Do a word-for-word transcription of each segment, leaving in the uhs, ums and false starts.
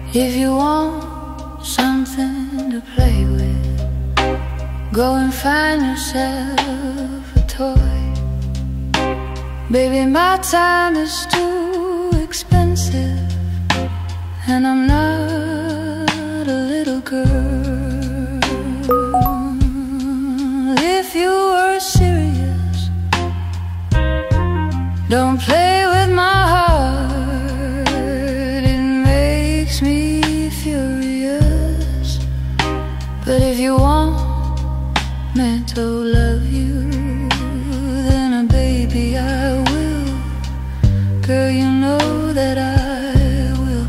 If you want something to play with, go and find yourself a toy. Baby, my time is too expensive, and I'm not a little girl. If you were serious, don't play with my heart. It makes me furious. But if you want me to love you, then uh, baby, I will. Girl, you know that I will.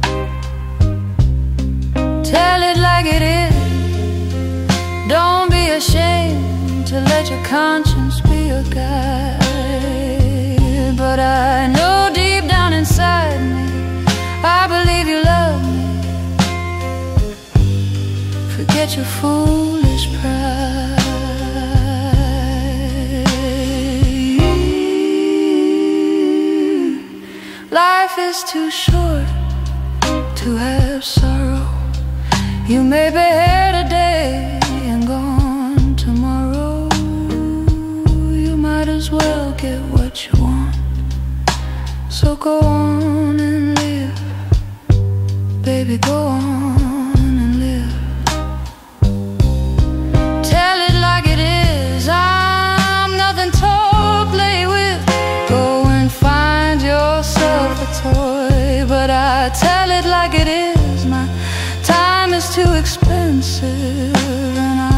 Tell it like it is. Don't be ashamed to let your conscience be your guide. But I know deep down inside me, I believe you love me. Forget your foolish pride. Life is too short to have sorrow. You may be here today and gone tomorrow. You might as well get what you want. So go on and live, baby, go on and live. Tell it like it is, I'm nothing to play with. Go and find yourself a toy. But I tell it like it is, my time is too expensive, and I